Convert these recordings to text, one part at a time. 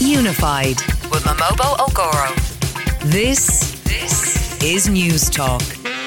Unified with Momobo Okoro. This is News Talk.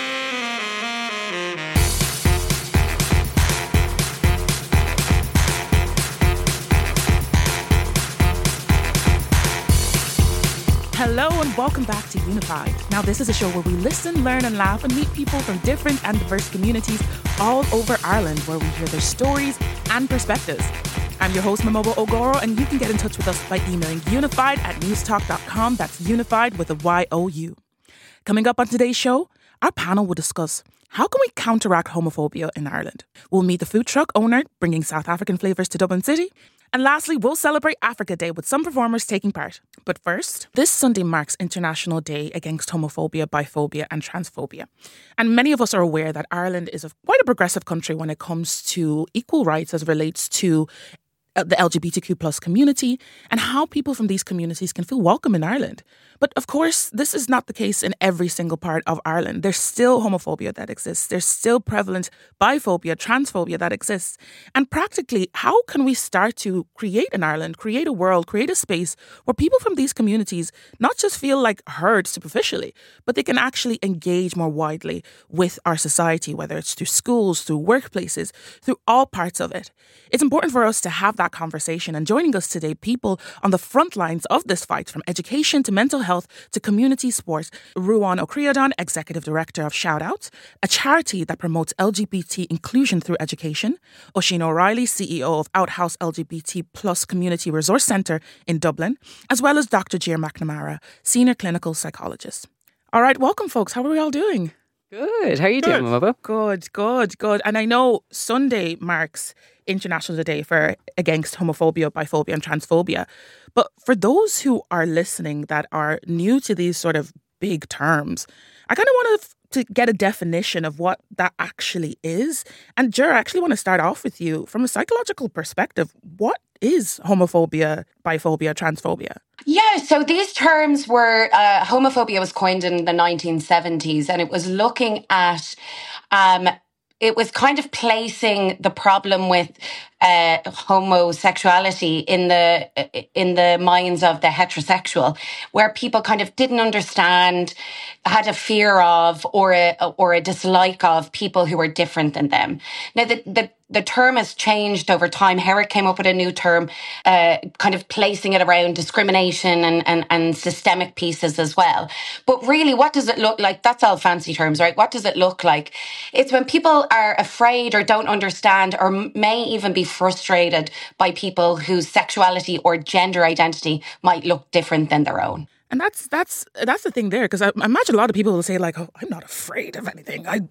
Hello and welcome back to Unified. Now this is a show where we listen, learn and laugh and meet people from different and diverse communities all over Ireland, where we hear their stories and perspectives. I'm your host Momobo Okoro, and you can get in touch with us by emailing unified@newstalk.com. That's unified with a Y-O-U. Coming up on today's show, our panel will discuss how can we counteract homophobia in Ireland. We'll meet the food truck owner bringing South African flavours to Dublin City. And lastly, we'll celebrate Africa Day with some performers taking part. But first, this Sunday marks International Day Against Homophobia, Biphobia and Transphobia. And many of us are aware that Ireland is quite a progressive country when it comes to equal rights as it relates to the LGBTQ plus community and how people from these communities can feel welcome in Ireland. But of course, this is not the case in every single part of Ireland. There's still homophobia that exists. There's still prevalent biphobia, transphobia that exists. And practically, how can we start to create in Ireland, create a world, create a space where people from these communities not just feel like heard superficially, but they can actually engage more widely with our society, whether it's through schools, through workplaces, through all parts of it. It's important for us to have that conversation. And joining us today, people on the front lines of this fight, from education to mental health to community sport. Ruan O'Creadon, Executive Director of Shout Out, a charity that promotes LGBT inclusion through education. Oisin O'Reilly, CEO of Outhouse LGBT Plus Community Resource Centre in Dublin, as well as Dr. Jir McNamara, Senior Clinical Psychologist. All right, welcome folks. How are we all doing? Good. How are you doing, Momobo? Good. And I know Sunday marks International Day against homophobia, biphobia and transphobia. But for those who are listening that are new to these sort of big terms, I kind of want to get a definition of what that actually is. And Jer, I actually want to start off with you from a psychological perspective. What is homophobia, biphobia, transphobia? Yeah, so these terms were, homophobia was coined in the 1970s, and it was looking at, it was kind of placing the problem with homosexuality in the minds of the heterosexual, where people kind of didn't understand, had a fear of, or a dislike of people who were different than them. Now, the term has changed over time. Herrick came up with a new term, kind of placing it around discrimination and systemic pieces as well. But really, what does it look like? That's all fancy terms, right? What does it look like? It's when people are afraid or don't understand or may even be frustrated by people whose sexuality or gender identity might look different than their own. And that's the thing there, because I imagine a lot of people will say like, "Oh, I'm not afraid of anything. I'm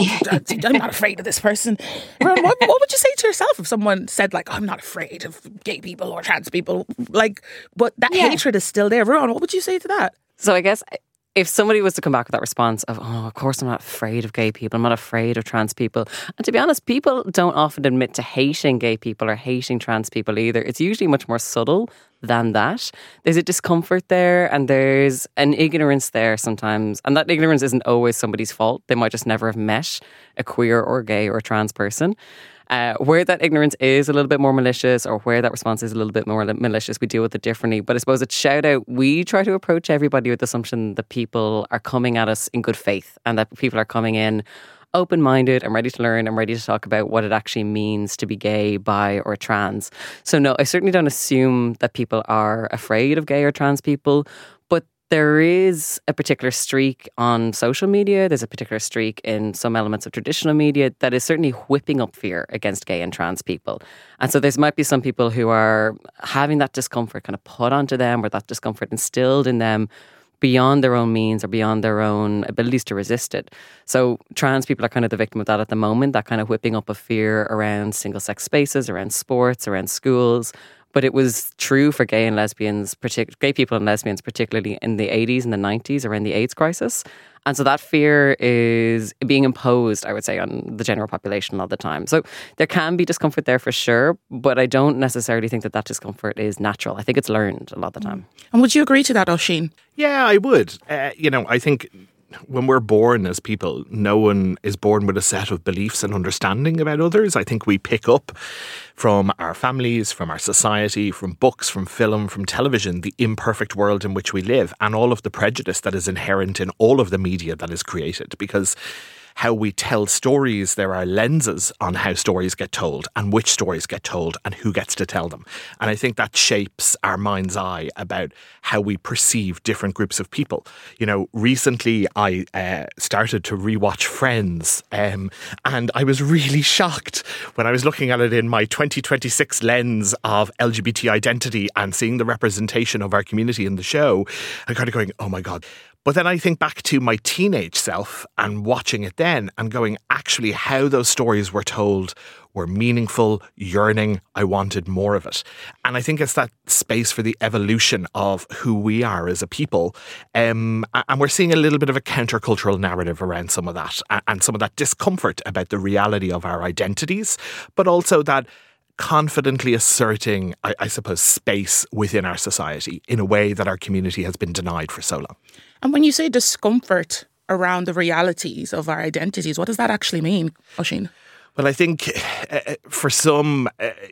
not afraid of this person." What would you say to yourself if someone said like, "I'm not afraid of gay people or trans people"? Like, but that hatred is still there. Ruan, what would you say to that? So I guess if somebody was to come back with that response of, "Oh, of course I'm not afraid of gay people, I'm not afraid of trans people," and to be honest, people don't often admit to hating gay people or hating trans people either. It's usually much more subtle than that. There's a discomfort there and there's an ignorance there sometimes, and that ignorance isn't always somebody's fault. They might just never have met a queer or gay or trans person. Where that ignorance is a little bit more malicious, or where that response is a little bit more malicious, we deal with it differently. But I suppose at Shout Out, we try to approach everybody with the assumption that people are coming at us in good faith and that people are coming in open-minded and ready to learn and ready to talk about what it actually means to be gay, bi or trans. So no, I certainly don't assume that people are afraid of gay or trans people, but there is a particular streak on social media, there's a particular streak in some elements of traditional media that is certainly whipping up fear against gay and trans people. And so there might be some people who are having that discomfort kind of put onto them, or that discomfort instilled in them beyond their own means or beyond their own abilities to resist it. So trans people are kind of the victim of that at the moment, that kind of whipping up of fear around single-sex spaces, around sports, around schools. But it was true for gay and lesbians, gay people and lesbians, particularly in the 80s and the 90s around the AIDS crisis. And so that fear is being imposed, I would say, on the general population all the time. So there can be discomfort there for sure, but I don't necessarily think that discomfort is natural. I think it's learned a lot of the time. And would you agree to that, Oisin? Yeah, I would. I think when we're born as people, no one is born with a set of beliefs and understanding about others. I think we pick up from our families, from our society, from books, from film, from television, the imperfect world in which we live, and all of the prejudice that is inherent in all of the media that is created. Because how we tell stories, there are lenses on how stories get told and which stories get told and who gets to tell them. And I think that shapes our mind's eye about how we perceive different groups of people. You know, recently I started to rewatch Friends, and I was really shocked when I was looking at it in my 2026 lens of LGBT identity and seeing the representation of our community in the show. I'm kind of going, oh my God. But then I think back to my teenage self and watching it then and going, actually, how those stories were told were meaningful, yearning. I wanted more of it. And I think it's that space for the evolution of who we are as a people. And we're seeing a little bit of a countercultural narrative around some of that and some of that discomfort about the reality of our identities, but also that confidently asserting, I suppose, space within our society in a way that our community has been denied for so long. And when you say discomfort around the realities of our identities, what does that actually mean, Oisín? Well, I think for some,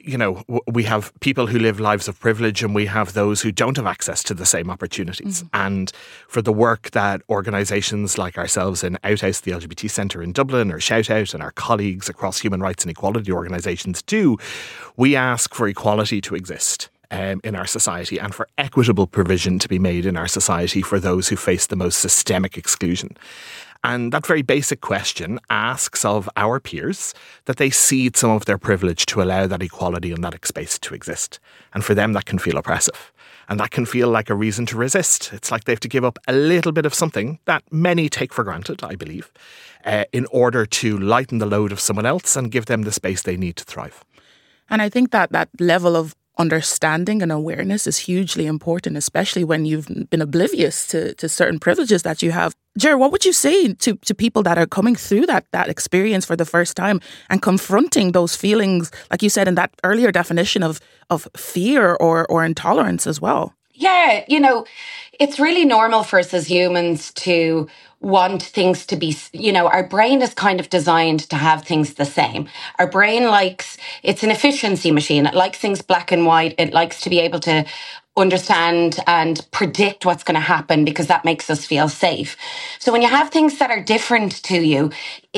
we have people who live lives of privilege and we have those who don't have access to the same opportunities. Mm-hmm. And for the work that organisations like ourselves in Outhouse, the LGBT Centre in Dublin, or Shout Out, and our colleagues across human rights and equality organisations do, we ask for equality to exist in our society and for equitable provision to be made in our society for those who face the most systemic exclusion. And that very basic question asks of our peers that they cede some of their privilege to allow that equality and that space to exist. And for them, that can feel oppressive. And that can feel like a reason to resist. It's like they have to give up a little bit of something that many take for granted, I believe, in order to lighten the load of someone else and give them the space they need to thrive. And I think that level of understanding and awareness is hugely important, especially when you've been oblivious to certain privileges that you have. Ger, what would you say to people that are coming through that experience for the first time and confronting those feelings, like you said in that earlier definition of fear or intolerance as well? Yeah, it's really normal for us as humans to want things to be, our brain is kind of designed to have things the same. Our brain it's an efficiency machine. It likes things black and white. It likes to be able to understand and predict what's going to happen because that makes us feel safe. So when you have things that are different to you,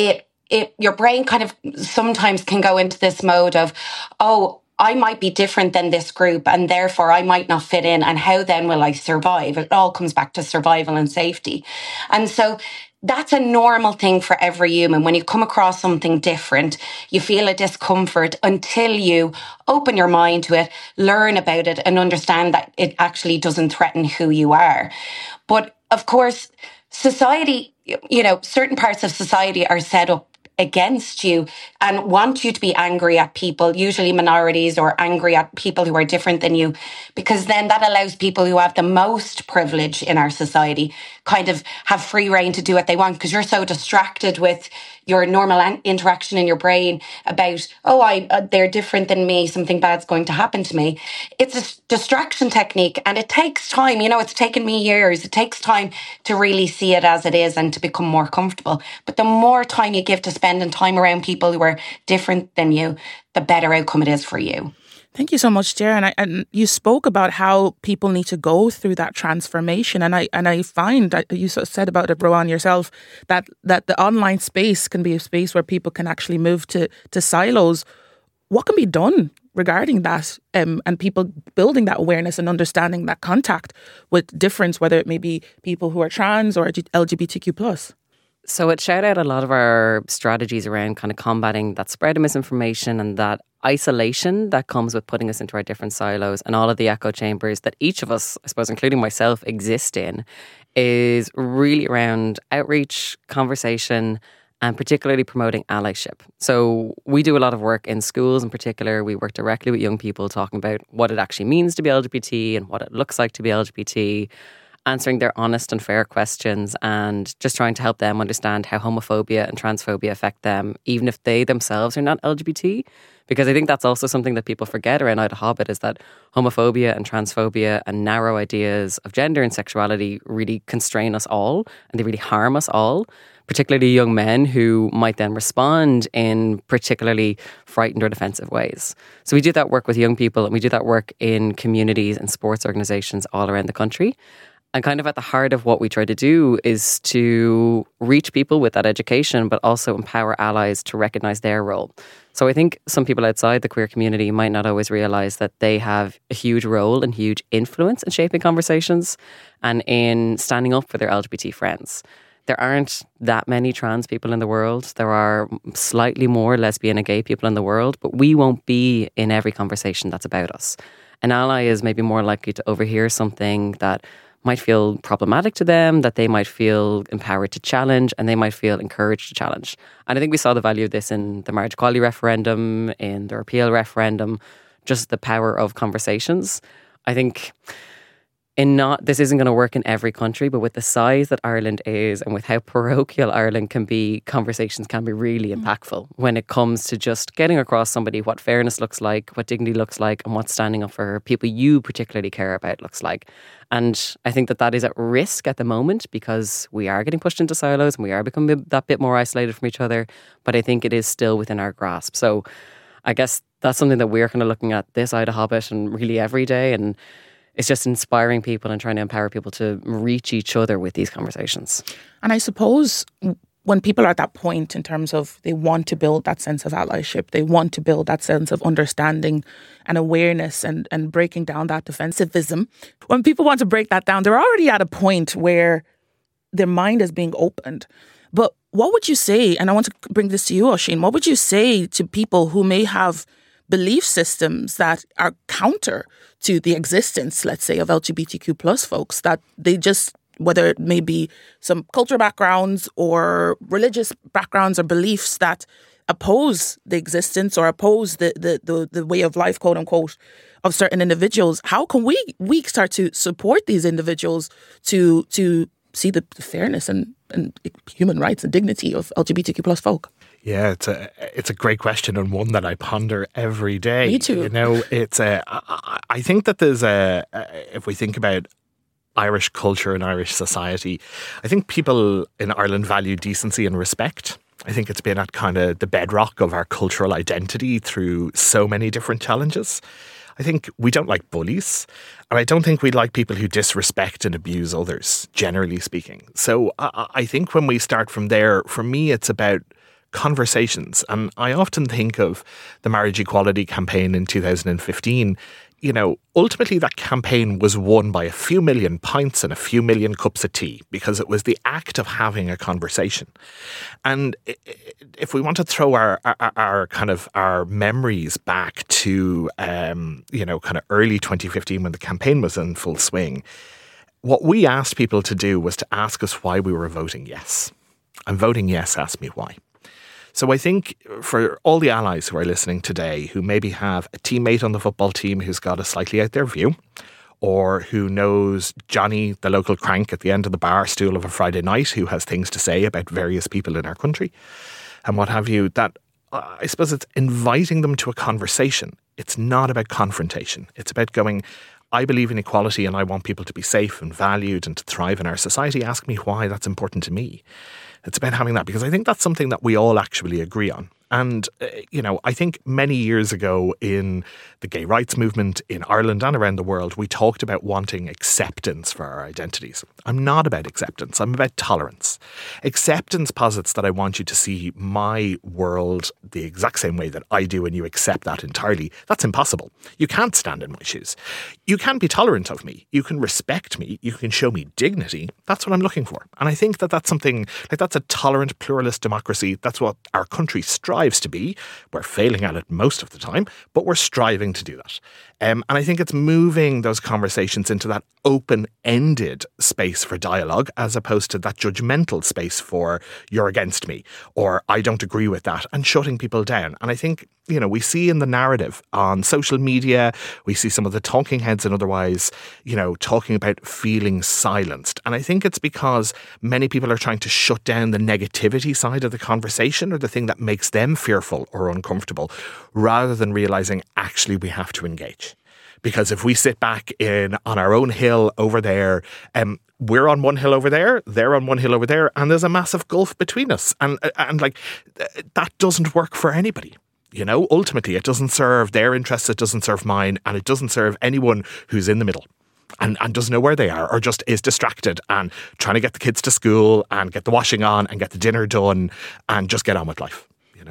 your brain kind of sometimes can go into this mode of, oh, I might be different than this group and therefore I might not fit in. And how then will I survive? It all comes back to survival and safety. And so that's a normal thing for every human. When you come across something different, you feel a discomfort until you open your mind to it, learn about it and understand that it actually doesn't threaten who you are. But of course, society, certain parts of society are set up against you and want you to be angry at people, usually minorities, or angry at people who are different than you, because then that allows people who have the most privilege in our society kind of have free reign to do what they want because you're so distracted with your normal interaction in your brain about, they're different than me, something bad's going to happen to me. It's a distraction technique and it takes time. It's taken me years. It takes time to really see it as it is and to become more comfortable. But the more time you give to spending time around people who are different than you, the better outcome it is for you. Thank you so much, Ger. And you spoke about how people need to go through that transformation. And I find that you said about it, Rowan, yourself, that the online space can be a space where people can actually move to silos. What can be done regarding that and people building that awareness and understanding that contact with difference, whether it may be people who are trans or LGBTQ+? So at Shout Out, a lot of our strategies around kind of combating that spread of misinformation and that isolation that comes with putting us into our different silos and all of the echo chambers that each of us, I suppose, including myself, exist in, is really around outreach, conversation, and particularly promoting allyship. So we do a lot of work in schools in particular. We work directly with young people talking about what it actually means to be LGBT and what it looks like to be LGBT. answering their honest and fair questions and just trying to help them understand how homophobia and transphobia affect them, even if they themselves are not LGBT. Because I think that's also something that people forget around Ida Hobbit, is that homophobia and transphobia and narrow ideas of gender and sexuality really constrain us all, and they really harm us all, particularly young men who might then respond in particularly frightened or defensive ways. So we do that work with young people, and we do that work in communities and sports organisations all around the country. And kind of at the heart of what we try to do is to reach people with that education, but also empower allies to recognise their role. So I think some people outside the queer community might not always realise that they have a huge role and huge influence in shaping conversations and in standing up for their LGBT friends. There aren't that many trans people in the world. There are slightly more lesbian and gay people in the world, but we won't be in every conversation that's about us. An ally is maybe more likely to overhear something that might feel problematic to them, that they might feel empowered to challenge, and they might feel encouraged to challenge. And I think we saw the value of this in the marriage equality referendum, in the repeal referendum, just the power of conversations. I think this isn't going to work in every country, but with the size that Ireland is and with how parochial Ireland can be, conversations can be really impactful when it comes to just getting across somebody what fairness looks like, what dignity looks like, and what standing up for people you particularly care about looks like. And I think that is at risk at the moment because we are getting pushed into silos and we are becoming that bit more isolated from each other. But I think it is still within our grasp. So I guess that's something that we're kind of looking at this Ida Hobbit and really every day. And it's just inspiring people and trying to empower people to reach each other with these conversations. And I suppose when people are at that point in terms of they want to build that sense of allyship, they want to build that sense of understanding and awareness and breaking down that defensivism. When people want to break that down, they're already at a point where their mind is being opened. But what would you say, and I want to bring this to you, Oisín, what would you say to people who may have belief systems that are counter to the existence, let's say, of LGBTQ plus folks, that they just, whether it may be some cultural backgrounds or religious backgrounds or beliefs that oppose the existence or oppose the way of life, quote unquote, of certain individuals? How can we start to support these individuals to see the fairness and human rights and dignity of LGBTQ plus folk? Yeah, it's a great question and one that I ponder every day. Me too. You know, I think that there's if we think about Irish culture and Irish society, I think people in Ireland value decency and respect. I think it's been at kind of the bedrock of our cultural identity through so many different challenges. I think we don't like bullies, and I don't think we like people who disrespect and abuse others, generally speaking. So I think when we start from there, for me, it's about conversations. And I often think of the marriage equality campaign in 2015. You know, ultimately that campaign was won by a few million pints and a few million cups of tea because it was the act of having a conversation. And if we want to throw our kind of our memories back to, kind of early 2015 when the campaign was in full swing, what we asked people to do was to ask us why we were voting yes. And voting yes asked me why. So I think for all the allies who are listening today who maybe have a teammate on the football team who's got a slightly out there view, or who knows Johnny, the local crank at the end of the bar stool of a Friday night who has things to say about various people in our country and what have you, that I suppose it's inviting them to a conversation. It's not about confrontation. It's about going, I believe in equality and I want people to be safe and valued and to thrive in our society. Ask me why that's important to me. It's about having that, because I think that's something that we all actually agree on. And, I think many years ago in the gay rights movement in Ireland and around the world, we talked about wanting acceptance for our identities. I'm not about acceptance. I'm about tolerance. Acceptance posits that I want you to see my world the exact same way that I do and you accept that entirely. That's impossible. You can't stand in my shoes. You can be tolerant of me. You can respect me. You can show me dignity. That's what I'm looking for. And I think that that's something, like that's a tolerant pluralist democracy. That's what our country strives lives to be. We're failing at it most of the time, but we're striving to do that. And I think it's moving those conversations into that open-ended space for dialogue as opposed to that judgmental space for you're against me or I don't agree with that and shutting people down. And I think, we see in the narrative on social media, we see some of the talking heads and otherwise, talking about feeling silenced. And I think it's because many people are trying to shut down the negativity side of the conversation or the thing that makes them fearful or uncomfortable rather than realizing actually we have to engage. Because if we sit back on our own hill over there, we're on one hill over there, they're on one hill over there, and there's a massive gulf between us. And that doesn't work for anybody. Ultimately, it doesn't serve their interests, it doesn't serve mine, and it doesn't serve anyone who's in the middle and doesn't know where they are or just is distracted and trying to get the kids to school and get the washing on and get the dinner done and just get on with life.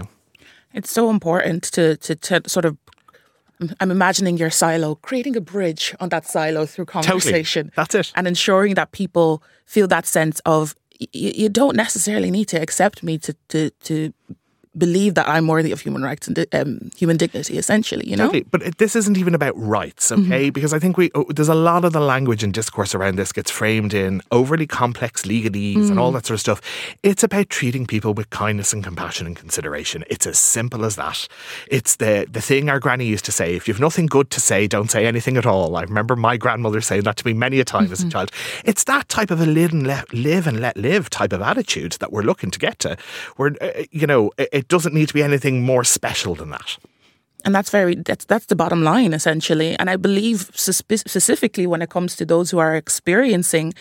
It's so important to sort of, I'm imagining your silo, creating a bridge on that silo through conversation. Totally. That's it. And ensuring that people feel that sense of, you don't necessarily need to accept me to believe that I'm worthy of human rights and human dignity, essentially, Totally. But this isn't even about rights, okay? Mm-hmm. Because I think there's a lot of the language and discourse around this gets framed in overly complex legalese and all that sort of stuff. It's about treating people with kindness and compassion and consideration. It's as simple as that. It's the thing our granny used to say, if you've nothing good to say, don't say anything at all. I remember my grandmother saying that to me many a time as a child. It's that type of a live and let live type of attitude that we're looking to get to. Where, it doesn't need to be anything more special than that. And that's the bottom line, essentially. And I believe specifically when it comes to those who are experiencing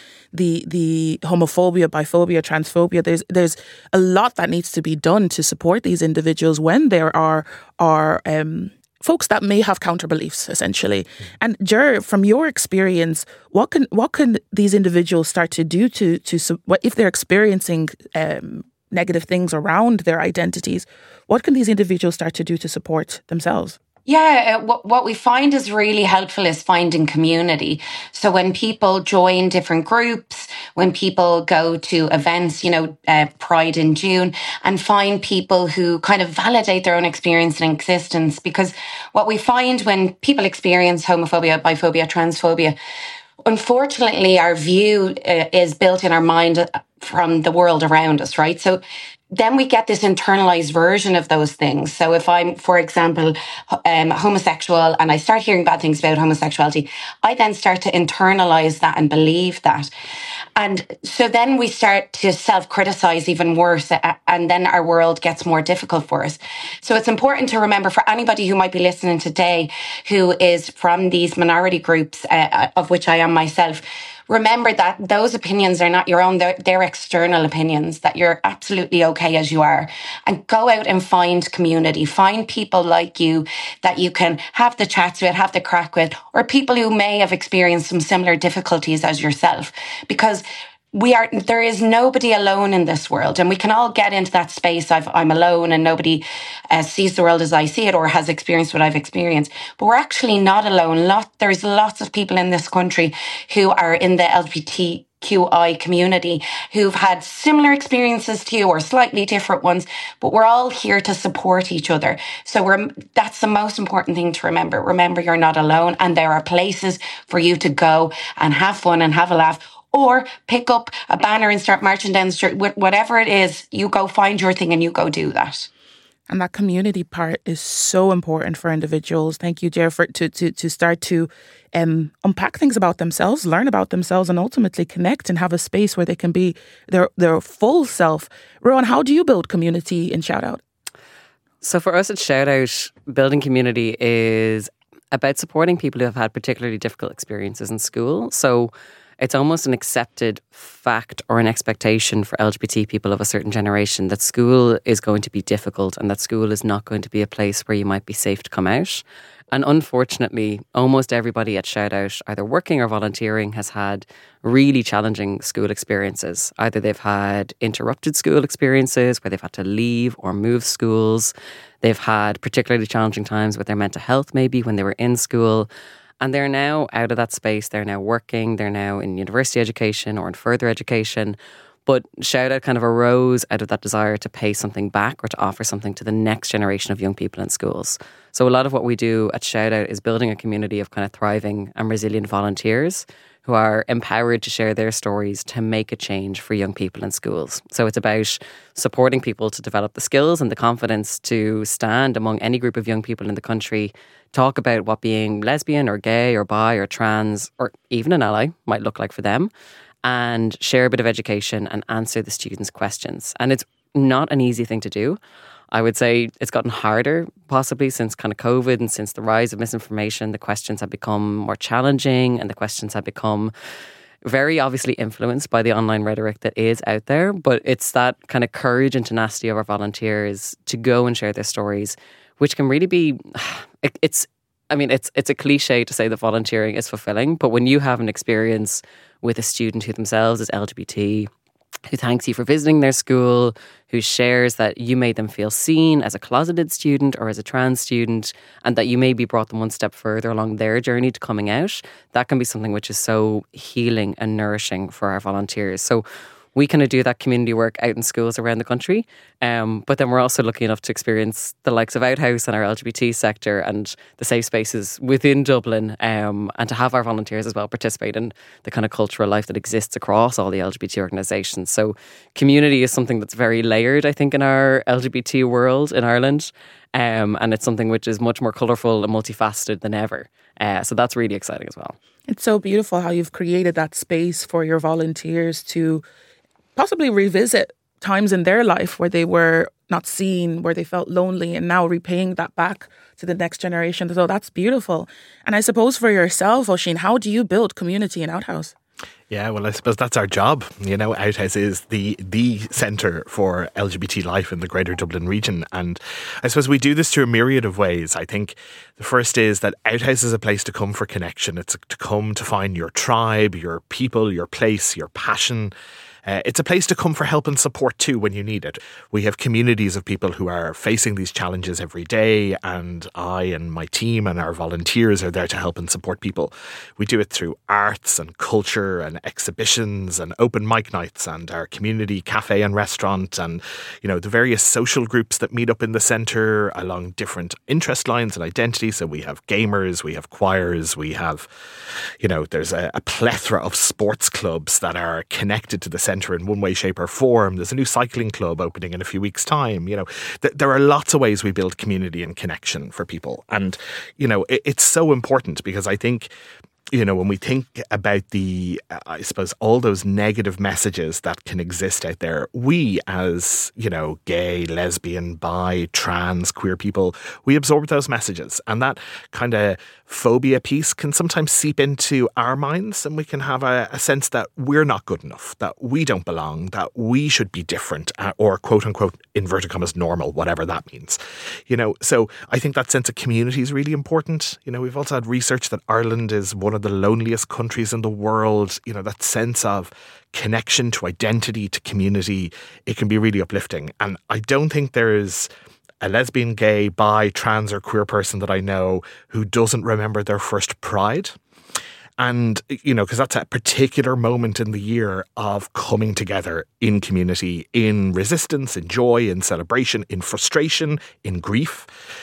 the homophobia, biphobia, transphobia, there's a lot that needs to be done to support these individuals when there are folks that may have counter beliefs, essentially. And Ger, from your experience, what can these individuals start to do to if they're experiencing negative things around their identities, what can these individuals start to do to support themselves? Yeah, what we find is really helpful is finding community. So when people join different groups, when people go to events, Pride in June, and find people who kind of validate their own experience and existence. Because what we find when people experience homophobia, biphobia, transphobia, unfortunately, our view is built in our mind from the world around us, right? So then we get this internalized version of those things. So if I'm, for example, homosexual and I start hearing bad things about homosexuality, I then start to internalize that and believe that. And so then we start to self-criticize even worse, and then our world gets more difficult for us. So it's important to remember for anybody who might be listening today who is from these minority groups, of which I am myself, remember that those opinions are not your own. They're external opinions, that you're absolutely okay as you are. And go out and find community. Find people like you that you can have the chats with, have the crack with, or people who may have experienced some similar difficulties as yourself. Because there is nobody alone in this world, and we can all get into that space. I'm alone and nobody sees the world as I see it or has experienced what I've experienced. But we're actually not alone. There's lots of people in this country who are in the LGBTQI community who've had similar experiences to you or slightly different ones, but we're all here to support each other. So that's the most important thing to remember. Remember, you're not alone, and there are places for you to go and have fun and have a laugh. Or pick up a banner and start marching down the street. Whatever it is, you go find your thing and you go do that. And that community part is so important for individuals. Thank you, Ger, to start to unpack things about themselves, learn about themselves, and ultimately connect and have a space where they can be their full self. Rowan, how do you build community in Shout Out? So for us at Shout Out, building community is about supporting people who have had particularly difficult experiences in school. So it's almost an accepted fact or an expectation for LGBT people of a certain generation that school is going to be difficult and that school is not going to be a place where you might be safe to come out. And unfortunately, almost everybody at Shout Out, either working or volunteering, has had really challenging school experiences. Either they've had interrupted school experiences where they've had to leave or move schools. They've had particularly challenging times with their mental health, maybe when they were in school. And they're now out of that space. They're now working. They're now in university education or in further education. But Shout Out kind of arose out of that desire to pay something back or to offer something to the next generation of young people in schools. So a lot of what we do at Shout Out is building a community of kind of thriving and resilient volunteers who are empowered to share their stories to make a change for young people in schools. So it's about supporting people to develop the skills and the confidence to stand among any group of young people in the country, talk about what being lesbian or gay or bi or trans or even an ally might look like for them, and share a bit of education and answer the students' questions. And it's not an easy thing to do. I would say it's gotten harder, possibly since kind of COVID and since the rise of misinformation. The questions have become more challenging and the questions have become very obviously influenced by the online rhetoric that is out there. But it's that kind of courage and tenacity of our volunteers to go and share their stories, which can really be, it's a cliche to say that volunteering is fulfilling, but when you have an experience with a student who themselves is LGBT, who thanks you for visiting their school, who shares that you made them feel seen as a closeted student or as a trans student, and that you maybe brought them one step further along their journey to coming out, that can be something which is so healing and nourishing for our volunteers. So we kind of do that community work out in schools around the country. But then we're also lucky enough to experience the likes of Outhouse and our LGBT sector and the safe spaces within Dublin, and to have our volunteers as well participate in the kind of cultural life that exists across all the LGBT organisations. So community is something that's very layered, I think, in our LGBT world in Ireland. And it's something which is much more colourful and multifaceted than ever. So that's really exciting as well. It's so beautiful how you've created that space for your volunteers to possibly revisit times in their life where they were not seen, where they felt lonely, and now repaying that back to the next generation. So that's beautiful. And I suppose for yourself, Oisín, how do you build community in Outhouse? Yeah, well, I suppose that's our job. You know, Outhouse is the centre for LGBT life in the Greater Dublin region. And I suppose we do this through a myriad of ways. I think the first is that Outhouse is a place to come for connection. It's to come to find your tribe, your people, your place, your passion. It's a place to come for help and support too when you need it. We have communities of people who are facing these challenges every day, and I and my team and our volunteers are there to help and support people. We do it through arts and culture and exhibitions and open mic nights and our community cafe and restaurant and, you know, the various social groups that meet up in the centre along different interest lines and identities. So we have gamers, we have choirs, we have, you know, there's a plethora of sports clubs that are connected to the centre in one way, shape or form. There's a new cycling club opening in a few weeks' time. You know, there are lots of ways we build community and connection for people. And, you know, it's so important because I think, you know, when we think about I suppose, all those negative messages that can exist out there, we as, you know, gay, lesbian, bi, trans, queer people, we absorb those messages. And that kind of phobia piece can sometimes seep into our minds, and we can have a sense that we're not good enough, that we don't belong, that we should be different, or quote unquote, inverted commas, normal, whatever that means. You know, so I think that sense of community is really important. You know, we've also had research that Ireland is one of the loneliest countries in the world. You know, that sense of connection to identity, to community, it can be really uplifting. And I don't think there is a lesbian, gay, bi, trans or queer person that I know who doesn't remember their first Pride. And, you know, because that's a particular moment in the year of coming together in community, in resistance, in joy, in celebration, in frustration, in grief.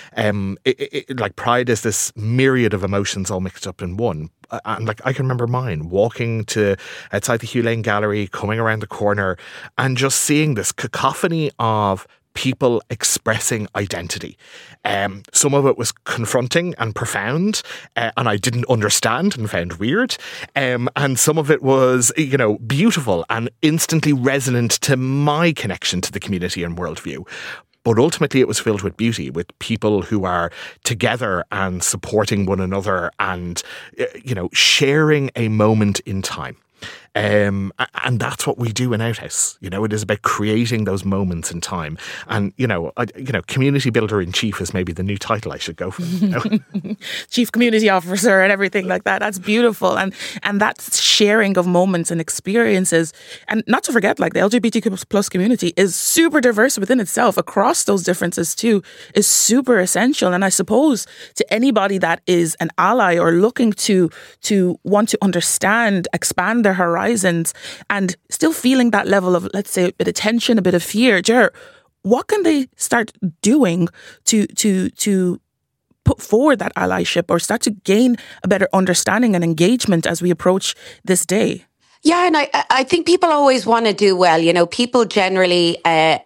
Like Pride is this myriad of emotions all mixed up in one. And like I can remember mine, walking to outside the Hugh Lane Gallery, coming around the corner and just seeing this cacophony of people expressing identity. Some of it was confronting and profound, and I didn't understand and found weird. And some of it was, you know, beautiful and instantly resonant to my connection to the community and worldview. But ultimately it was filled with beauty, with people who are together and supporting one another and, you know, sharing a moment in time. And that's what we do in Outhouse. You know, it is about creating those moments in time. And, you know, community builder in chief is maybe the new title I should go for. You know? Chief community officer and everything like that. That's beautiful. And that's sharing of moments and experiences. And not to forget, like, the LGBTQ plus community is super diverse within itself. Across those differences too is super essential. And I suppose to anybody that is an ally or looking to want to understand, expand their horizons, horizons and still feeling that level of, let's say, a bit of tension, a bit of fear, Ger, what can they start doing to put forward that allyship or start to gain a better understanding and engagement as we approach this day? Yeah, and I think people always want to do well. You know, people generally,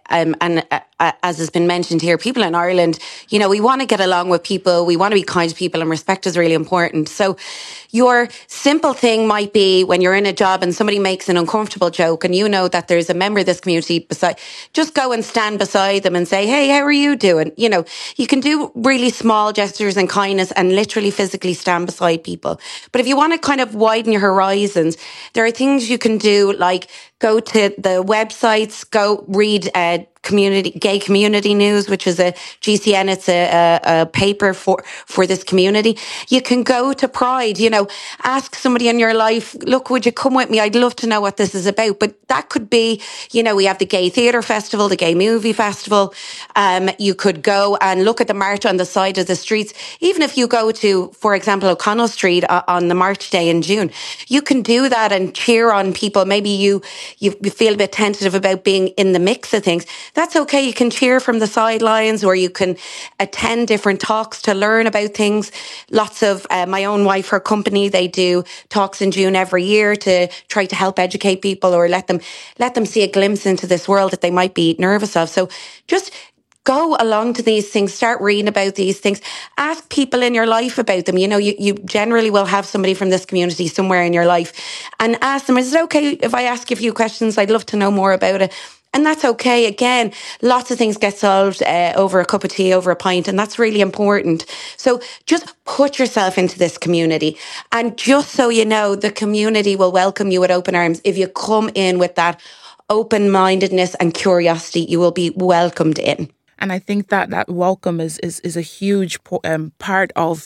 as has been mentioned here, people in Ireland, you know, we want to get along with people. We want to be kind to people, and respect is really important. So your simple thing might be when you're in a job and somebody makes an uncomfortable joke and you know that there's a member of this community beside, just go and stand beside them and say, hey, how are you doing? You know, you can do really small gestures and kindness and literally physically stand beside people. But if you want to kind of widen your horizons, there are things you can do, like go to the websites, go read gay community news, which is a GCN. It's a paper for this community. You can go to Pride, you know, ask somebody in your life, look, would you come with me? I'd love to know what this is about. But that could be, you know, we have the Gay Theatre Festival, the Gay Movie Festival. You could go and look at the march on the side of the streets. Even if you go to, for example, O'Connell Street on the March Day in June, you can do that and cheer on people. Maybe you feel a bit tentative about being in the mix of things. That's okay. You can cheer from the sidelines, or you can attend different talks to learn about things. Lots of, my own wife, her company, they do talks in June every year to try to help educate people or let them see a glimpse into this world that they might be nervous of. So just go along to these things, start reading about these things, ask people in your life about them. You know, you generally will have somebody from this community somewhere in your life, and ask them, is it okay if I ask you a few questions? I'd love to know more about it. And that's okay. Again, lots of things get solved over a cup of tea, over a pint, and that's really important. So just put yourself into this community. And just so you know, the community will welcome you with open arms. If you come in with that open-mindedness and curiosity, you will be welcomed in. And I think that welcome is a huge part of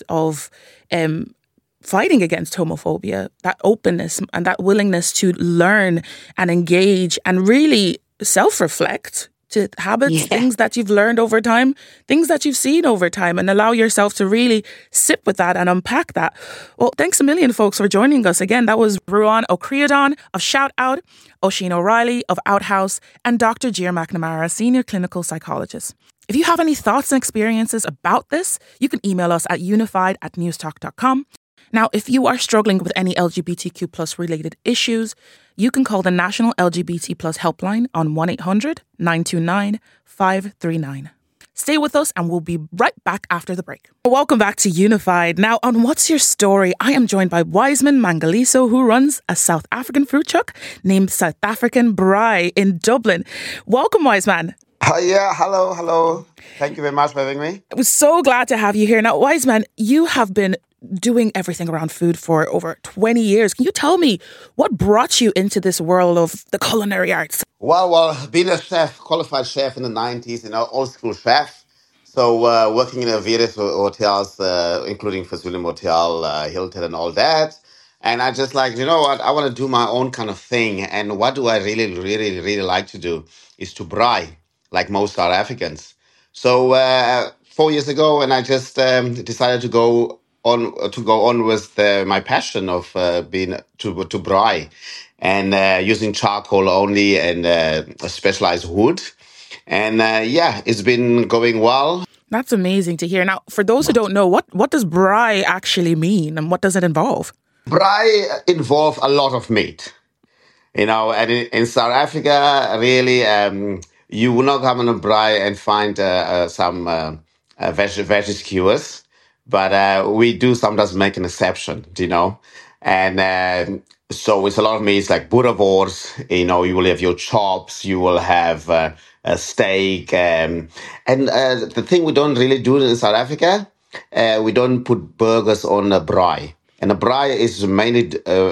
fighting against homophobia, that openness and that willingness to learn and engage and really self-reflect to habits, things that you've learned over time, things that you've seen over time, and allow yourself to really sit with that and unpack that. Well, thanks a million, folks, for joining us. Again, that was Ruan O'Creadon of Shout Out, Oisin O'Reilly of Outhouse, and Dr. Ger McNamara, Senior Clinical Psychologist. If you have any thoughts and experiences about this, you can email us at unified@newstalk.com. Now, if you are struggling with any LGBTQ plus related issues, you can call the National LGBT plus helpline on 1-800-929-539. Stay with us and we'll be right back after the break. Welcome back to Unified. Now, on What's Your Story, I am joined by Wiseman Mangaliso, who runs a South African fruit truck named South African Braai in Dublin. Welcome, Wiseman. Hello. Thank you very much for having me. I was so glad to have you here. Now, Wiseman, you have been doing everything around food for over 20 years. Can you tell me what brought you into this world of the culinary arts? Well, being a chef, qualified chef in the 90s, old school chef. So working in various hotels, including Fazulum Hotel, Hilton and all that. And I just like, you know what, I want to do my own kind of thing. And what do I really like to do is to braai, like most South Africans. So 4 years ago, and I just decided to go on with my passion of being to braai and using charcoal only and specialized wood. And it's been going well. That's amazing to hear. Now, for those who don't know, what does braai actually mean and what does it involve? Braai involves a lot of meat, and in South Africa, really, you will not come on a braai and find some veggie skewers. But we do sometimes make an exception, and so it's a lot of meats like boerewors. You will have your chops, you will have a steak, and the thing we don't really do in South Africa, we don't put burgers on a braai, and a braai is mainly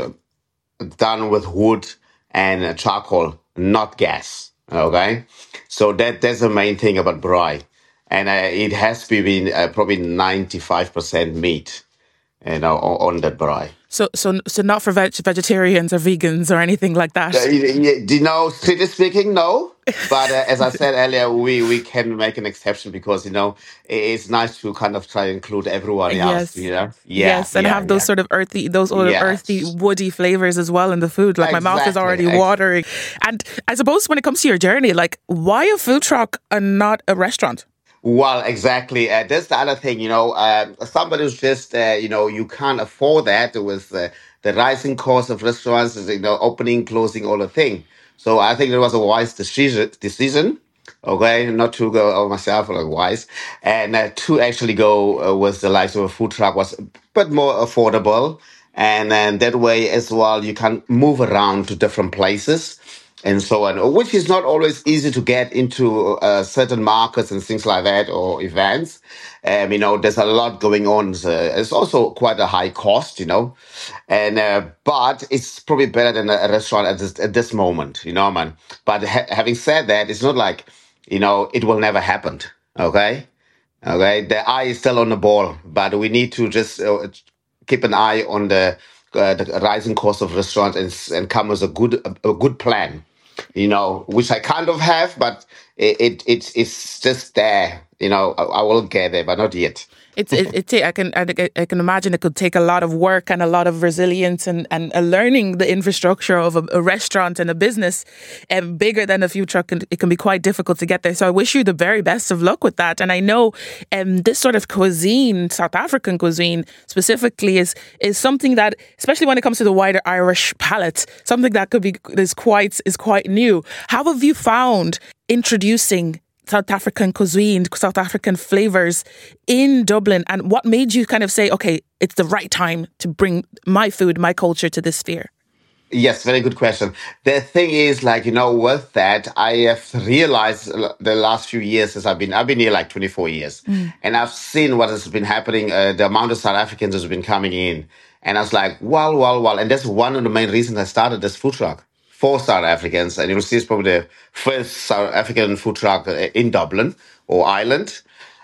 done with wood and charcoal, not gas. Okay, so that's the main thing about braai. And it has to be probably 95% meat, on that braai. So not for vegetarians or vegans or anything like that? Strictly speaking, no. But as I said earlier, we can make an exception because, it's nice to kind of try to include everyone else, Yes. Yeah, Yes, and have those sort of earthy, Yes. woody flavors as well in the food. Like my mouth is Exactly. already watering. And I suppose when it comes to your journey, like why a food truck and not a restaurant? Well, exactly. That's the other thing, somebody who's just, you can't afford that with the rising cost of restaurants, opening, closing, all the thing. So I think it was a wise decision, okay, not to go over myself, like wise, and to actually go with the likes of a food truck was a bit more affordable. And then that way as well, you can move around to different places and so on, which is not always easy to get into certain markets and things like that or events. There's a lot going on. So it's also quite a high cost, and but it's probably better than a restaurant at this moment, man. But having said that, it's not like, it will never happen. Okay. Okay. The eye is still on the ball, but we need to just keep an eye on the rising cost of restaurants and come with a good plan, which I kind of have, but it's just there. I will get there, but not yet. I can imagine it could take a lot of work and a lot of resilience and learning the infrastructure of a restaurant and a business bigger than a food truck. It can be quite difficult to get there. So I wish you the very best of luck with that. And I know this sort of cuisine, South African cuisine specifically, is something that, especially when it comes to the wider Irish palate, something that is quite new. How have you found introducing South African cuisine, South African flavors in Dublin? And what made you kind of say, okay, it's the right time to bring my food, my culture to this sphere? Yes, very good question. The thing is, with that, I have realized the last few years as I've been here like 24 years, and I've seen what has been happening, the amount of South Africans has been coming in. And I was like, well. And that's one of the main reasons I started this food truck. For South Africans, and you'll see it's probably the first South African food truck in Dublin or Ireland,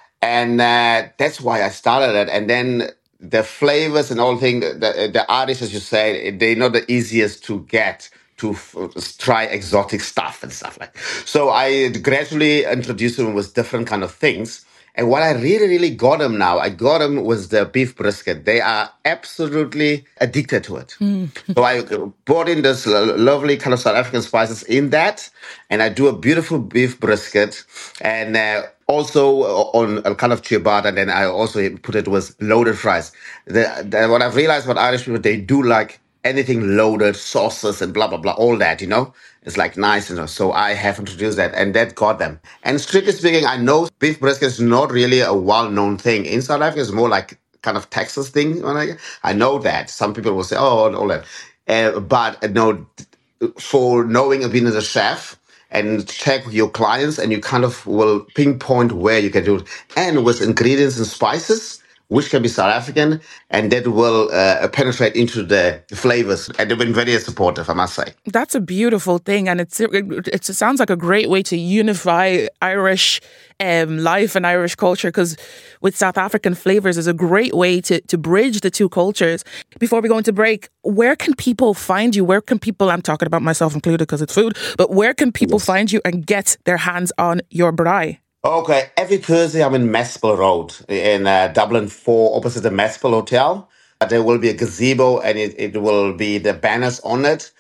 and that's why I started it. And then the flavors and all things, the Irish, as you say, they're not the easiest to get to try exotic stuff and stuff like. So I gradually introduced them with different kind of things. And what I really, really got them now, I got them with the beef brisket. They are absolutely addicted to it. So I brought in this lovely kind of South African spices in that, and I do a beautiful beef brisket, and also on a kind of ciabatta, and then I also put it with loaded fries. What I've realized about Irish people, they do like anything loaded, sauces and blah, blah, blah, all that, It's like nice, So I have introduced that, and that got them. And strictly speaking, I know beef brisket is not really a well-known thing. In South Africa, it's more like kind of Texas thing. I know that. Some people will say, oh, all that. But no, for knowing and being as a chef, and check with your clients, and you kind of will pinpoint where you can do it. And with ingredients and spices, which can be South African, and that will penetrate into the flavors. And they've been very supportive, I must say. That's a beautiful thing, and it sounds like a great way to unify Irish life and Irish culture, because with South African flavors is a great way to bridge the two cultures. Before we go into break, where can people find you? Where can people, I'm talking about myself included because it's food, but where can people find you and get their hands on your braai? Okay, every Thursday I'm in Mespel Road in Dublin 4, opposite the Mespel Hotel. There will be a gazebo, and it will be the banners on it,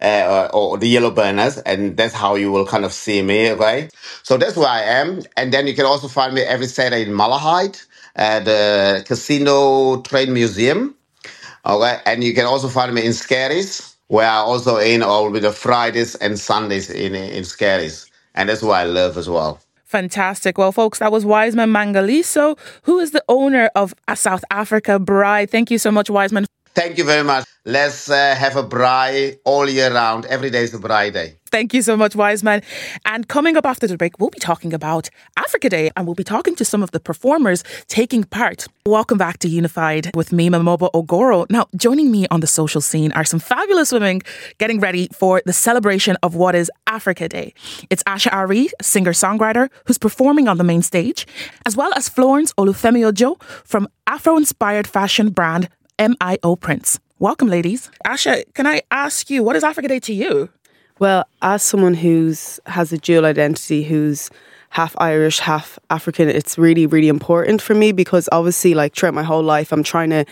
or the yellow banners, and that's how you will kind of see me, okay? So that's where I am. And then you can also find me every Saturday in Malahide at the Casino Train Museum, okay? And you can also find me in Scaries, where I also all with the Fridays and Sundays in Scaries. And that's where I live as well. Fantastic. Well, folks, that was Wiseman Mangaliso, who is the owner of South Africa Braai. Thank you so much, Wiseman. Thank you very much. Let's have a braai all year round. Every day is a braai day. Thank you so much, Wiseman. And coming up after the break, we'll be talking about Africa Day, and we'll be talking to some of the performers taking part. Welcome back to Unified with me, Momobo Ogoro. Now, joining me on the social scene are some fabulous women getting ready for the celebration of what is Africa Day. It's Asha Ari, a singer-songwriter, who's performing on the main stage, as well as Florence Olufemi Ojo from Afro-inspired fashion brand MIO Prints. Welcome, ladies. Asha, can I ask you, what is Africa Day to you? Well, as someone has a dual identity, who's half Irish, half African, it's really, really important for me because obviously, like, throughout my whole life, I'm trying to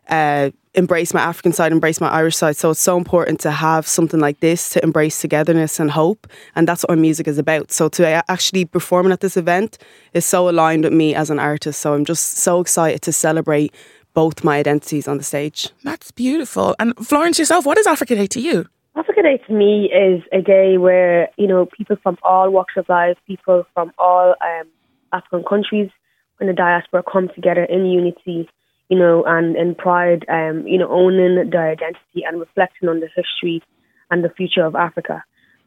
embrace my African side, embrace my Irish side. So it's so important to have something like this to embrace togetherness and hope. And that's what my music is about. So to actually performing at this event is so aligned with me as an artist. So I'm just so excited to celebrate both my identities on the stage. That's beautiful. And Florence, yourself, what is Africa Day to you? Africa Day to me is a day where, people from all walks of life, people from all African countries in the diaspora come together in unity, and in pride, owning their identity and reflecting on the history and the future of Africa.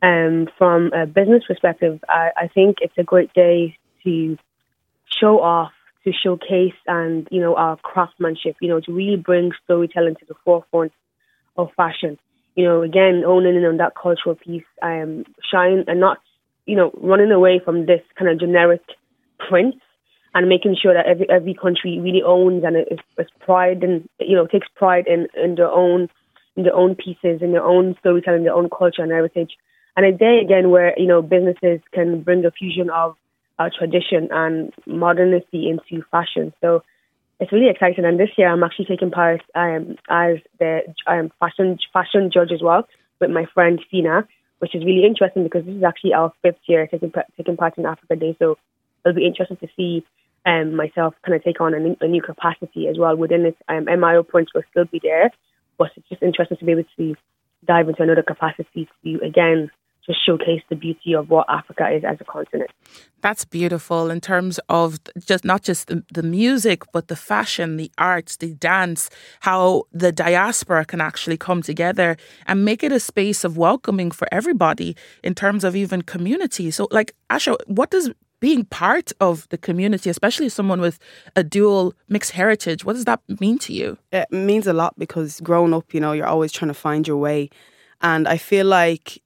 From a business perspective, I think it's a great day to show off, to showcase and, our craftsmanship, to really bring storytelling to the forefront of fashion. Again, owning in on that cultural piece, shine and not, running away from this kind of generic print and making sure that every country really owns and is pride and, takes pride in their own pieces, in their own storytelling, their own culture and heritage. And a day again where, businesses can bring a fusion of tradition and modernity into fashion. So it's really exciting. And this year I'm actually taking part as the fashion judge as well with my friend Fina, which is really interesting because this is actually our 5th year taking part in Africa Day. So it'll be interesting to see myself kind of take on a new capacity as well within it. MIO Prince will still be there, but it's just interesting to be able to dive into another capacity to, again, just showcase the beauty of what Africa is as a continent. That's beautiful in terms of not just the music, but the fashion, the arts, the dance, how the diaspora can actually come together and make it a space of welcoming for everybody in terms of even community. So, like, Asha, what does being part of the community, especially someone with a dual mixed heritage, what does that mean to you? It means a lot because growing up, you're always trying to find your way. And I feel like,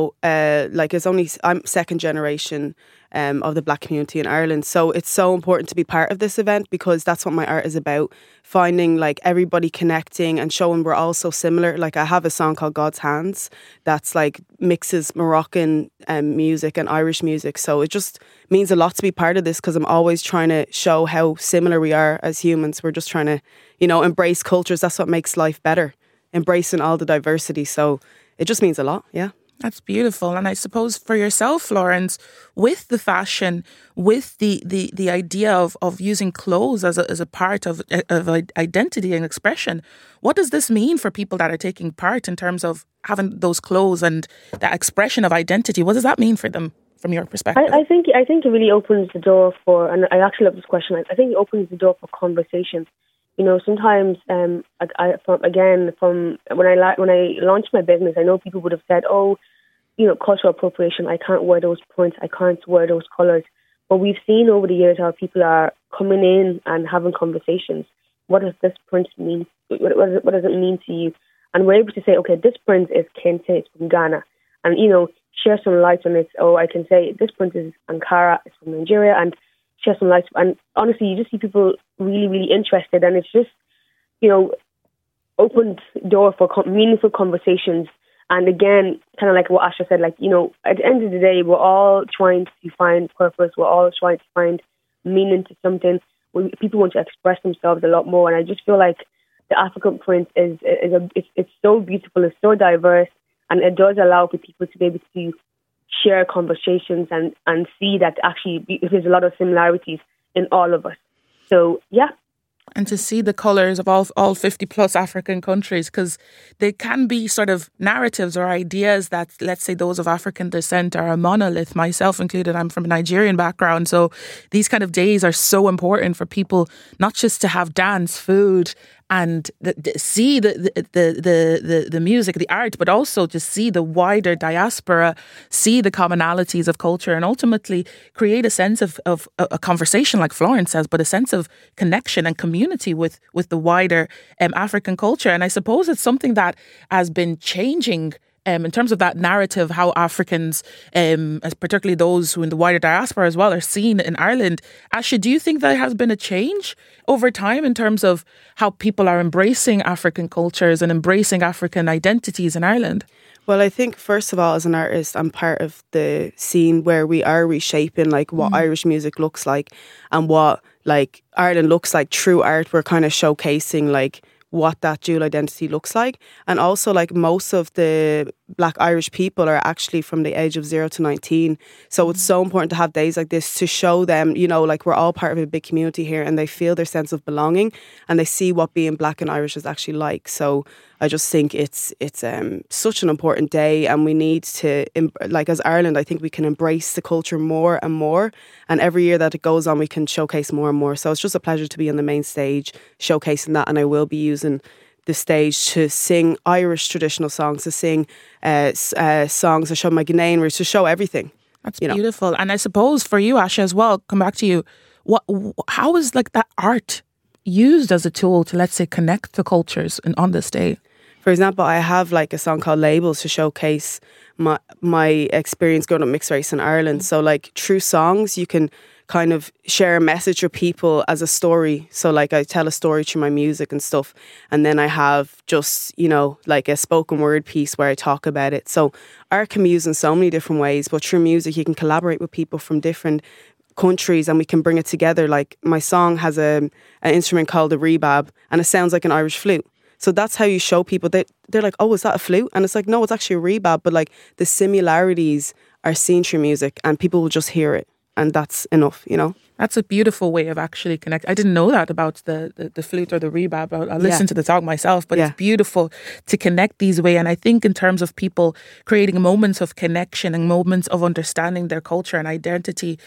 I'm second generation of the Black community in Ireland. So it's so important to be part of this event because that's what my art is about. Finding like everybody connecting and showing we're all so similar. Like I have a song called God's Hands that's like mixes Moroccan music and Irish music. So it just means a lot to be part of this because I'm always trying to show how similar we are as humans. We're just trying to, embrace cultures. That's what makes life better. Embracing all the diversity. So it just means a lot. Yeah. That's beautiful. And I suppose for yourself, Florence, with the fashion, with the idea of using clothes as a part of identity and expression, what does this mean for people that are taking part in terms of having those clothes and that expression of identity? What does that mean for them from your perspective? I think it really opens the door for, and I actually love this question, I think it opens the door for conversation. Sometimes, from when I launched my business, I know people would have said, cultural appropriation, I can't wear those prints, I can't wear those colours. But we've seen over the years how people are coming in and having conversations. What does this print mean? What does it mean to you? And we're able to say, okay, this print is Kente, it's from Ghana. And, share some light on it. Or I can say, this print is Ankara, it's from Nigeria, and share some light. And honestly, you just see people really, really interested. And it's just, opened door for meaningful conversations. And again, kind of like what Asha said, at the end of the day, we're all trying to find purpose. We're all trying to find meaning to something. People want to express themselves a lot more. And I just feel like the African print it's so beautiful, it's so diverse, and it does allow for people to be able to share conversations and see that actually there's a lot of similarities in all of us. So, yeah. And to see the colours of all 50 plus African countries, because they can be sort of narratives or ideas that, let's say, those of African descent are a monolith, myself included. I'm from a Nigerian background. So these kind of days are so important for people, not just to have dance, food, and see the music, the art, but also to see the wider diaspora, see the commonalities of culture, and ultimately create a sense of a conversation, like Florence says, but a sense of connection and community with the wider African culture. And I suppose it's something that has been changing in terms of that narrative, how Africans, particularly those who in the wider diaspora as well, are seen in Ireland. Asha, do you think there has been a change over time in terms of how people are embracing African cultures and embracing African identities in Ireland? Well, I think first of all, as an artist, I'm part of the scene where we are reshaping like what Irish music looks like and what like Ireland looks like through art. We're kind of showcasing like what that dual identity looks like. And also like most of the Black Irish people are actually from the age of 0 to 19. So it's so important to have days like this to show them, you know, like we're all part of a big community here and they feel their sense of belonging and they see what being Black and Irish is actually like. So I just think it's such an important day, and we need to, like as Ireland, I think we can embrace the culture more and more. And every year that it goes on, we can showcase more and more. So it's just a pleasure to be on the main stage showcasing that. And I will be using the stage to sing Irish traditional songs, to sing songs, to show my Ghanaian roots, to show everything. That's beautiful. And I suppose for you, Asha, as well, come back to you. How is like that art used as a tool to, let's say, connect the cultures on this day? For example, I have like a song called Labels to showcase my experience growing up mixed race in Ireland. So like through songs, you can kind of share a message with people as a story. So like I tell a story through my music and stuff. And then I have just, you know, like a spoken word piece where I talk about it. So art can be used in so many different ways, but through music, you can collaborate with people from different countries and we can bring it together. Like my song has an instrument called the rebab and it sounds like an Irish flute. So that's how you show people that they're like, oh, is that a flute? And it's like, no, it's actually a rebab. But like the similarities are seen through music and people will just hear it. And that's enough, you know? That's a beautiful way of actually connecting. I didn't know that about the flute or the rebab. I'll listen to the song myself, but it's beautiful to connect these way. And I think in terms of people creating moments of connection and moments of understanding their culture and identity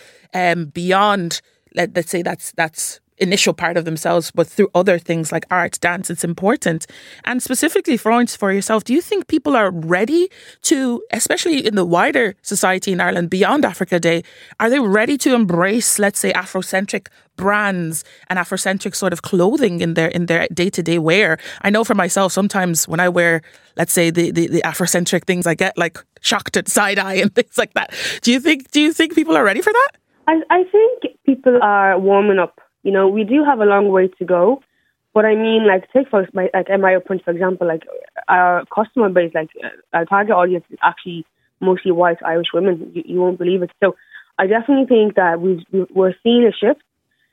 beyond, let's say that's initial part of themselves, but through other things like art, dance, it's important. And specifically, Florence, for yourself, do you think people are ready to, especially in the wider society in Ireland beyond Africa Day, are they ready to embrace, let's say, Afrocentric brands and Afrocentric sort of clothing in their day-to-day wear? I know for myself, sometimes when I wear, let's say, the Afrocentric things, I get like shocked at side-eye and things like that. Do you think people are ready for that? I think people are warming up. You know, we do have a long way to go, but I mean, like, take for like MIO Prince, for example, like our customer base, like our target audience is actually mostly white Irish women. You won't believe it. So I definitely think that we're seeing a shift.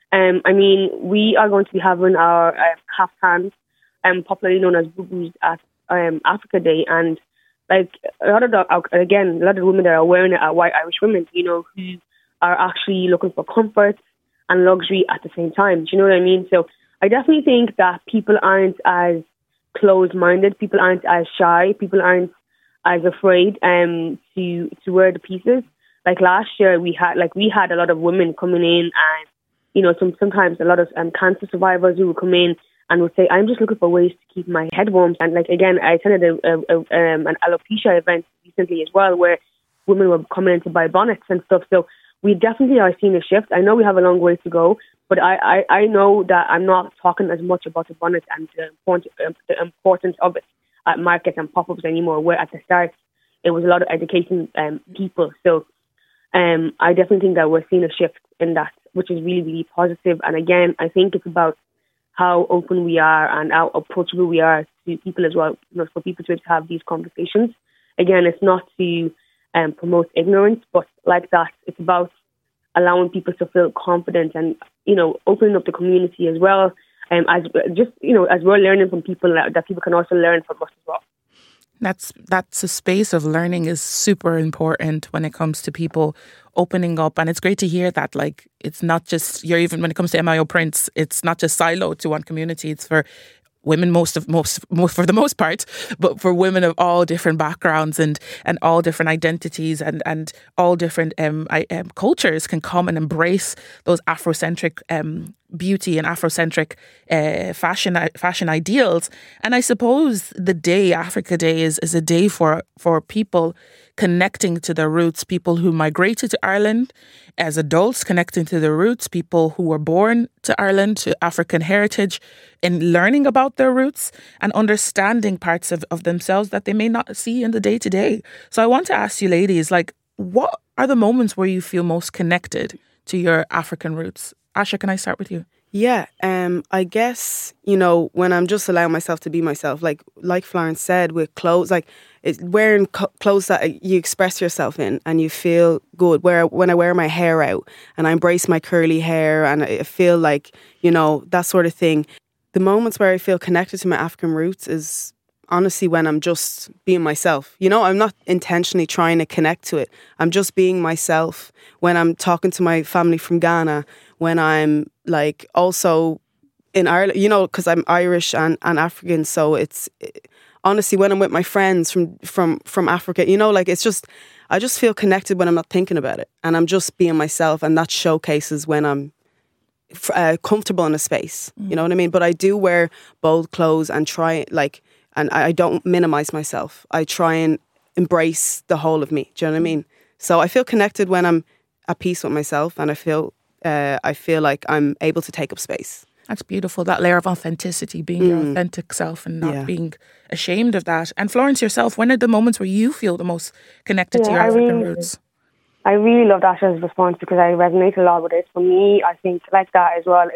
I mean, we are going to be having our kaftans, popularly known as boubous, at Africa Day, and like a lot of the women that are wearing it are white Irish women, you know, who are actually looking for comfort and luxury at the same time. Do you know what I mean? So I definitely think that people aren't as closed-minded, people aren't as shy, people aren't as afraid to wear the pieces. Like last year, we had a lot of women coming in, and you know, sometimes a lot of cancer survivors who would come in and would say, "I'm just looking for ways to keep my head warm." And like again, I attended an alopecia event recently as well, where women were coming in to buy bonnets and stuff. So we definitely are seeing a shift. I know we have a long way to go, but I know that I'm not talking as much about the bonnet and the importance of it at markets and pop-ups anymore, where at the start it was a lot of educating people. So I definitely think that we're seeing a shift in that, which is really, really positive. And again, I think it's about how open we are and how approachable we are to people as well, you know, for people to have these conversations. Again, it's not to promote ignorance, but like that, it's about allowing people to feel confident and, you know, opening up the community as well. As we're learning from people, that people can also learn from us as well. That's a space of learning is super important when it comes to people opening up, and it's great to hear that. Like, it's not just even when it comes to MIO Prince, it's not just siloed to one community. It's for women, most for the most part, but for women of all different backgrounds and all different identities and all different cultures can come and embrace those Afrocentric beauty and Afrocentric fashion ideals. And I suppose the day, Africa Day, is a day for people connecting to their roots, people who migrated to Ireland as adults, connecting to their roots, people who were born to Ireland, to African heritage, and learning about their roots and understanding parts of themselves that they may not see in the day-to-day. So I want to ask you ladies, like, what are the moments where you feel most connected to your African roots? Asha, can I start with you? Yeah, I guess, you know, when I'm just allowing myself to be myself, like Florence said, with clothes, like it's wearing clothes that you express yourself in and you feel good. When I wear my hair out and I embrace my curly hair and I feel like, you know, that sort of thing. The moments where I feel connected to my African roots is honestly when I'm just being myself. You know, I'm not intentionally trying to connect to it. I'm just being myself when I'm talking to my family from Ghana, when I'm like also in Ireland, you know, because I'm Irish and African. So it's honestly when I'm with my friends from Africa, you know, like it's just, I just feel connected when I'm not thinking about it. And I'm just being myself. And that showcases when I'm comfortable in a space. You know what I mean? But I do wear bold clothes and try like, and I don't minimize myself. I try and embrace the whole of me. Do you know what I mean? So I feel connected when I'm at peace with myself, and I feel like I'm able to take up space. That's beautiful. That layer of authenticity, being your authentic self and not being ashamed of that. And Florence, yourself, when are the moments where you feel the most connected to your African roots? I really loved Asha's response because I resonate a lot with it. For me, I think like that as well.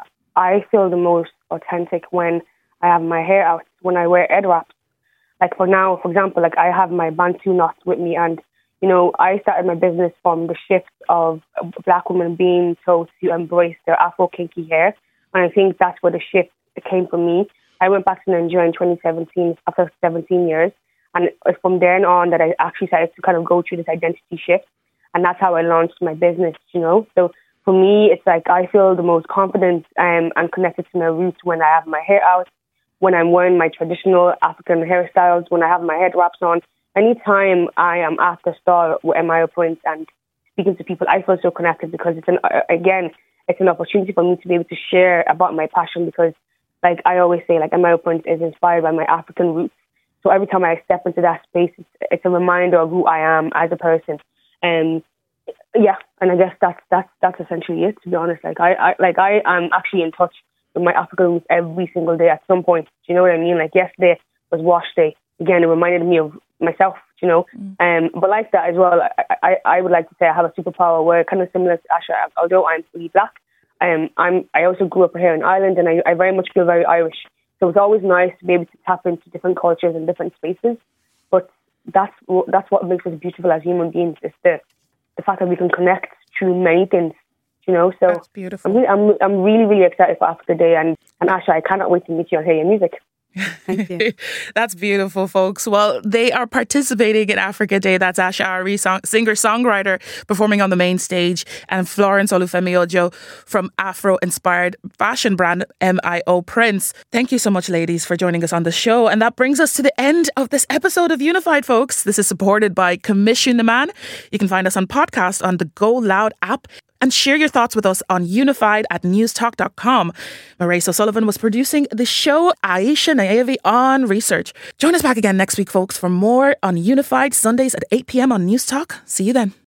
I feel the most authentic when I have my hair out, when I wear head wraps. Like for example, like I have my Bantu knots with me, and you know, I started my business from the shift of Black women being told to embrace their Afro kinky hair, and I think that's where the shift came for me. I went back to Nigeria in 2017 after 17 years, and it's from then on that I actually started to kind of go through this identity shift, and that's how I launched my business. You know, so for me, it's like I feel the most confident and connected to my roots when I have my hair out, when I'm wearing my traditional African hairstyles, when I have my head wraps on. Anytime I am at the store with Emma Prince and speaking to people, I feel so connected because it's an opportunity for me to be able to share about my passion because, like I always say, like Emma Prince is inspired by my African roots. So every time I step into that space, it's a reminder of who I am as a person. And I guess that's essentially it. To be honest, I am actually in touch with my African roots every single day at some point. Do you know what I mean? Like yesterday was wash day. Again, it reminded me of myself, you know. But like that as well, I would like to say I have a superpower where kind of similar to Asha, although I'm fully Black. I also grew up here in Ireland, and I very much feel very Irish. So it's always nice to be able to tap into different cultures and different spaces. But that's what makes us beautiful as human beings, is the fact that we can connect through many things, you know. So that's beautiful. I'm really, really excited for Africa Day, and Asha, I cannot wait to meet you and hear your music. Thank you. That's beautiful, folks. Well, they are participating in Africa Day. That's Asha Ari, singer-songwriter, performing on the main stage, and Florence Olufemi Ojo from Afro-inspired fashion brand MIO Prince. Thank you so much, ladies, for joining us on the show. And that brings us to the end of this episode of Unified, folks. This is supported by Commission the Man. You can find us on podcast on the Go Loud app. And share your thoughts with us on unified@newstalk.com. Maurice O'Sullivan was producing the show, Aisha Naevi on research. Join us back again next week, folks, for more on Unified, Sundays at 8 p.m. on Newstalk. See you then.